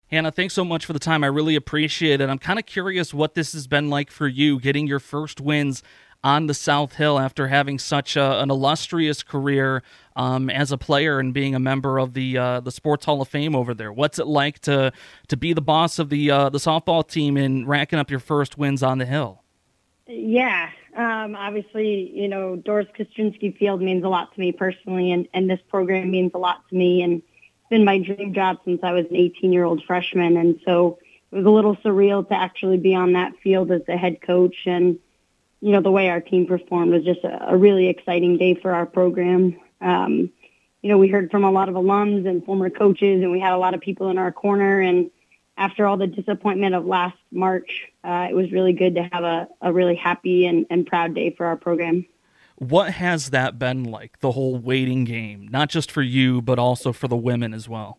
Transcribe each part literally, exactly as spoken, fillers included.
Hannah, thanks so much for the time. I really appreciate it. I'm kind of curious what this has been like for you, getting your first wins on the South Hill after having such a, an illustrious career um, as a player and being a member of the uh, the Sports Hall of Fame over there. What's it like to to be the boss of the uh, the softball team and racking up your first wins on the Hill? Yeah, um, obviously, you know, Doris Kostrynski Field means a lot to me personally, and, and this program means a lot to me. And it's been my dream job since I was an eighteen-year-old freshman. And so it was a little surreal to actually be on that field as the head coach. And, you know, the way our team performed was just a, a really exciting day for our program. Um, you know, we heard from a lot of alums and former coaches, and we had a lot of people in our corner. And after all the disappointment of last March, uh, it was really good to have a, a really happy and, and proud day for our program. What has that been like, the whole waiting game, not just for you, but also for the women as well?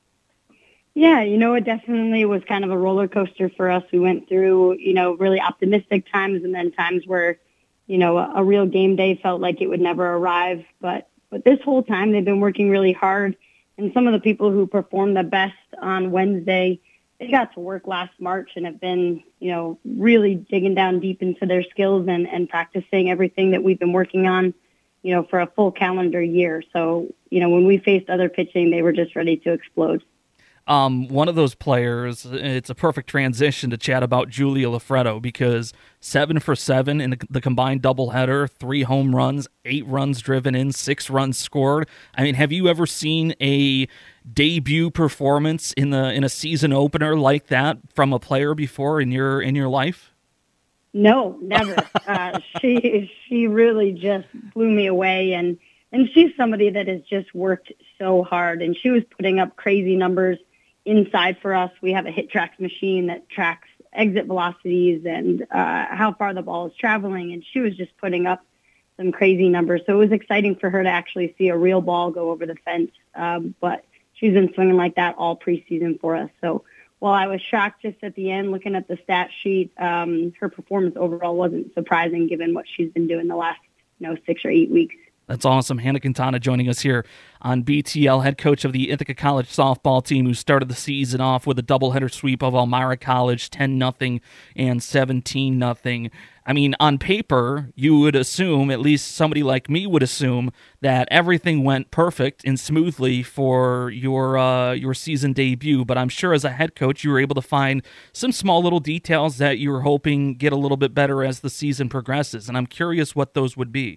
Yeah, you know, it definitely was kind of a roller coaster for us. We went through, you know, really optimistic times and then times where, you know, a, a real game day felt like it would never arrive. But, but this whole time they've been working really hard. And some of the people who performed the best on Wednesday, they got to work last March and have been, you know, really digging down deep into their skills and, and practicing everything that we've been working on, you know, for a full calendar year. So, you know, when we faced other pitching, they were just ready to explode. Um, one of those players, it's a perfect transition to chat about Julia Lafredo, because seven for seven in the combined doubleheader, three home runs, eight runs driven in, six runs scored. I mean, have you ever seen a debut performance in the in a season opener like that from a player before in your in your life? No, never. uh, she she really just blew me away, and and she's somebody that has just worked so hard, and she was putting up crazy numbers inside for us. We have a HitTrax machine that tracks exit velocities and uh, how far the ball is traveling, and she was just putting up some crazy numbers. So it was exciting for her to actually see a real ball go over the fence. Um, but she's been swinging like that all preseason for us. So while I was shocked just at the end looking at the stat sheet, um, her performance overall wasn't surprising given what she's been doing the last, you know, six or eight weeks. That's awesome. Hannah Quintana joining us here on B T L, head coach of the Ithaca College softball team, who started the season off with a doubleheader sweep of Elmira College, ten nothing and seventeen nothing. I mean, on paper, you would assume, at least somebody like me would assume, that everything went perfect and smoothly for your uh, your season debut. But I'm sure as a head coach, you were able to find some small little details that you were hoping get a little bit better as the season progresses. And I'm curious what those would be.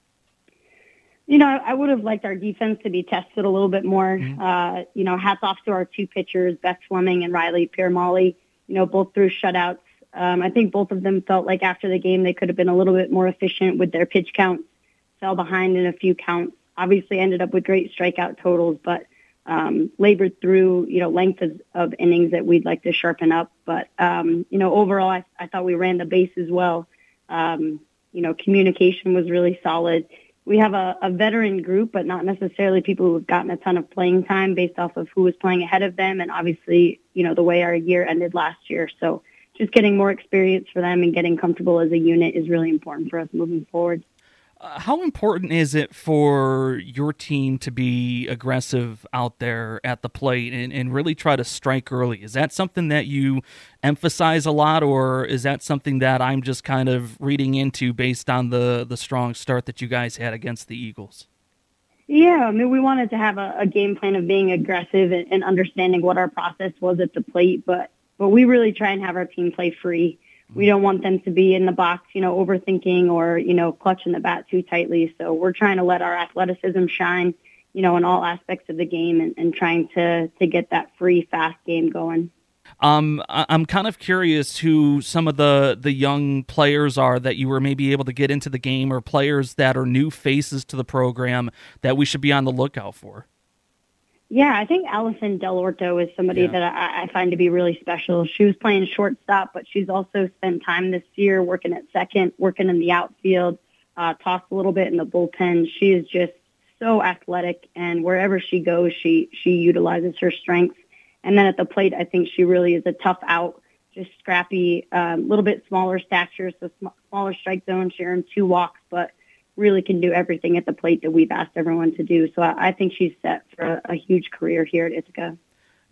You know, I would have liked our defense to be tested a little bit more. Mm-hmm. Uh, you know, hats off to our two pitchers, Beth Fleming and Riley Piermali, you know, both threw shutouts. Um, I think both of them felt like after the game they could have been a little bit more efficient with their pitch counts, fell behind in a few counts, obviously ended up with great strikeout totals, but um, labored through, you know, length of, of innings that we'd like to sharpen up. But, um, you know, overall, I, I thought we ran the bases well. Um, you know, communication was really solid. We have a, a veteran group, but not necessarily people who have gotten a ton of playing time based off of who was playing ahead of them. And obviously, you know, the way our year ended last year. So just getting more experience for them and getting comfortable as a unit is really important for us moving forward. Uh, how important is it for your team to be aggressive out there at the plate and, and really try to strike early? Is that something that you emphasize a lot, or is that something that I'm just kind of reading into based on the, the strong start that you guys had against the Eagles? Yeah, I mean, we wanted to have a, a game plan of being aggressive and, and understanding what our process was at the plate, but but we really try and have our team play free. We don't want them to be in the box, you know, overthinking or, you know, clutching the bat too tightly. So we're trying to let our athleticism shine, you know, in all aspects of the game and, and trying to, to get that free, fast game going. Um, I'm kind of curious who some of the, the young players are that you were maybe able to get into the game, or players that are new faces to the program that we should be on the lookout for. Yeah, I think Allison Del Orto is somebody Yeah. that I, I find to be really special. She was playing shortstop, but she's also spent time this year working at second, working in the outfield, uh, tossed a little bit in the bullpen. She is just so athletic, and wherever she goes, she she utilizes her strengths. And then at the plate, I think she really is a tough out, just scrappy, a um, little bit smaller stature, so sm- smaller strike zone. She earned two walks, but really can do everything at the plate that we've asked everyone to do. So I, I think she's set for a, a huge career here at Ithaca.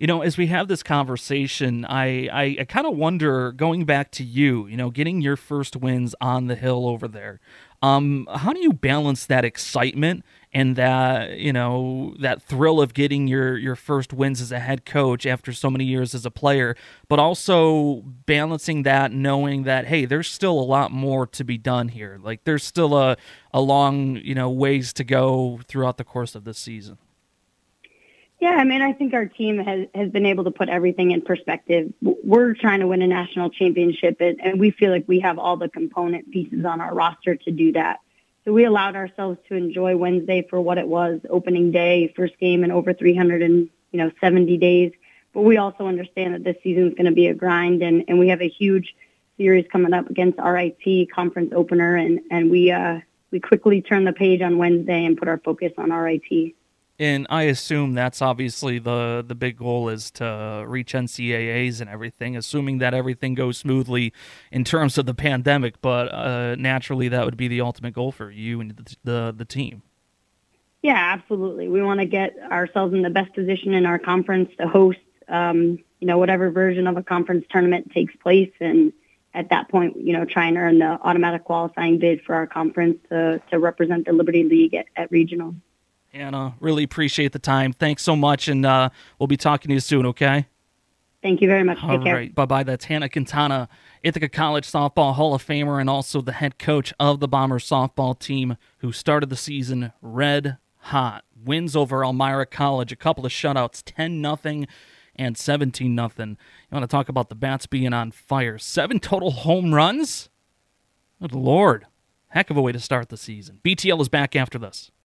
You know, as we have this conversation, I, I, I kind of wonder, going back to you, you know, getting your first wins on the hill over there, um, how do you balance that excitement and that, you know, that thrill of getting your, your first wins as a head coach after so many years as a player, but also balancing that, knowing that, hey, there's still a lot more to be done here. Like, there's still a, a long, you know, ways to go throughout the course of this season. Yeah, I mean, I think our team has, has been able to put everything in perspective. We're trying to win a national championship, and, and we feel like we have all the component pieces on our roster to do that. So we allowed ourselves to enjoy Wednesday for what it was, opening day, first game in over three hundred seventy days. But we also understand that this season is going to be a grind, and, and we have a huge series coming up against R I T conference opener, and, and we uh, we quickly turn the page on Wednesday and put our focus on R I T. And I assume that's obviously the, the big goal is to reach N C A As and everything, assuming that everything goes smoothly in terms of the pandemic. But uh, naturally, that would be the ultimate goal for you and the the, the team. Yeah, absolutely. We want to get ourselves in the best position in our conference to host, um, you know, whatever version of a conference tournament takes place. And at that point, you know, try and earn the automatic qualifying bid for our conference to, to represent the Liberty League at, at regional. Hannah, really appreciate the time. Thanks so much, and uh, we'll be talking to you soon, okay? Thank you very much. Take All care. right, bye-bye. That's Hannah Quintana, Ithaca College Softball Hall of Famer and also the head coach of the Bombers softball team, who started the season red hot. Wins over Elmira College, a couple of shutouts, ten nothing and seventeen nothing. You want to talk about the bats being on fire. Seven total home runs? Good Lord. Heck of a way to start the season. B T L is back after this.